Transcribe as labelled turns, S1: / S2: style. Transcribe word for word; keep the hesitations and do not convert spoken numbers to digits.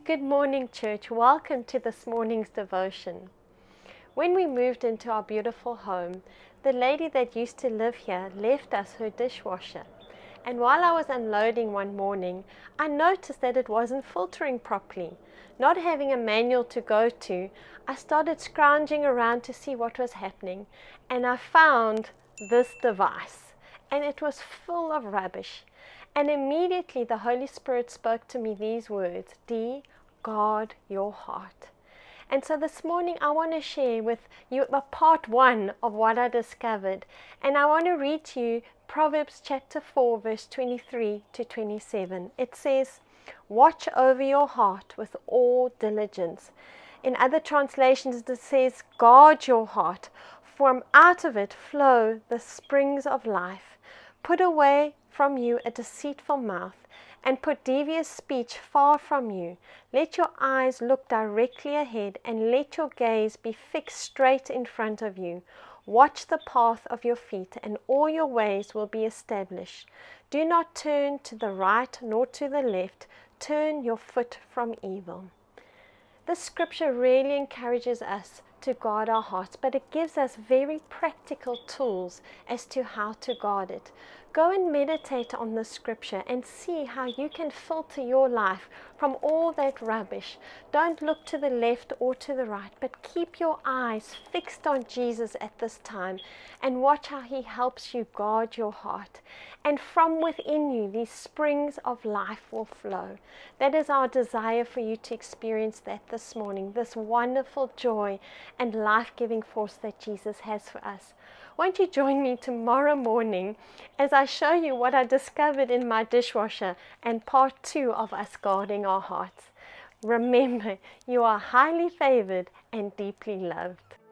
S1: Good morning, church. Welcome to this morning's devotion. When we moved into our beautiful home, the lady that used to live here left us her dishwasher. And while I was unloading one morning, I noticed that it wasn't filtering properly. Not having a manual to go to, I started scrounging around to see what was happening, and I found this device, and it was full of rubbish. And immediately the Holy Spirit spoke to me these words, Dee, guard your heart. And so this morning I want to share with you a part one of what I discovered. And I want to read to you Proverbs chapter four, verse twenty-three to twenty-seven. It says, watch over your heart with all diligence. In other translations it says, guard your heart, for out of it flow the springs of life. Put away from you a deceitful mouth, and put devious speech far from you. Let your eyes look directly ahead, and let your gaze be fixed straight in front of you. Watch the path of your feet, and all your ways will be established. Do not turn to the right nor to the left. Turn your foot from evil. This scripture really encourages us to guard our hearts, but it gives us very practical tools as to how to guard it. Go and meditate on the scripture and see how you can filter your life from all that rubbish. Don't look to the left or to the right, but keep your eyes fixed on Jesus at this time and watch how He helps you guard your heart. And from within you, these springs of life will flow. That is our desire for you to experience that this morning, this wonderful joy and life-giving force that Jesus has for us. Won't you join me tomorrow morning as I show you what I discovered in my dishwasher and part two of us guarding our hearts. Remember, you are highly favored and deeply loved.